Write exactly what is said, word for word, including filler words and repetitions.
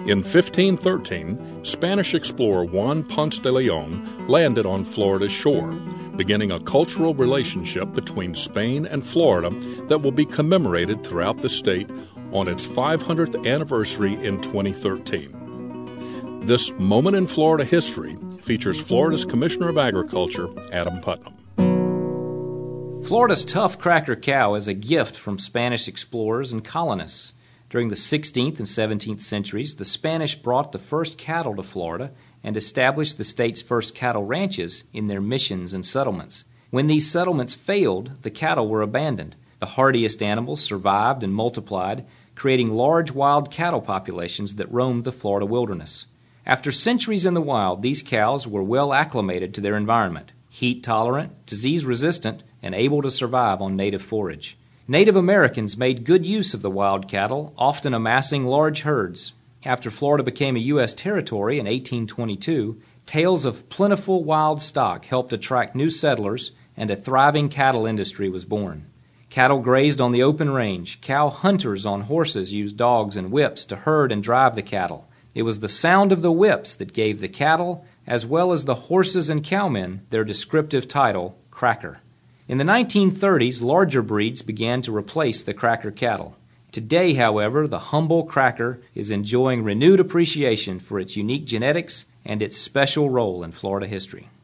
In fifteen thirteen, Spanish explorer Juan Ponce de Leon landed on Florida's shore, beginning a cultural relationship between Spain and Florida that will be commemorated throughout the state on its five hundredth anniversary in twenty thirteen. This moment in Florida history features Florida's Commissioner of Agriculture, Adam Putnam. Florida's tough cracker cow is a gift from Spanish explorers and colonists. During the sixteenth and seventeenth centuries, the Spanish brought the first cattle to Florida and established the state's first cattle ranches in their missions and settlements. When these settlements failed, the cattle were abandoned. The hardiest animals survived and multiplied, creating large wild cattle populations that roamed the Florida wilderness. After centuries in the wild, these cows were well acclimated to their environment, heat-tolerant, disease-resistant, and able to survive on native forage. Native Americans made good use of the wild cattle, often amassing large herds. After Florida became a U S territory in eighteen twenty-two, tales of plentiful wild stock helped attract new settlers, and a thriving cattle industry was born. Cattle grazed on the open range. Cow hunters on horses used dogs and whips to herd and drive the cattle. It was the sound of the whips that gave the cattle, as well as the horses and cowmen, their descriptive title, cracker. In the nineteen thirties, larger breeds began to replace the cracker cattle. Today, however, the humble cracker is enjoying renewed appreciation for its unique genetics and its special role in Florida history.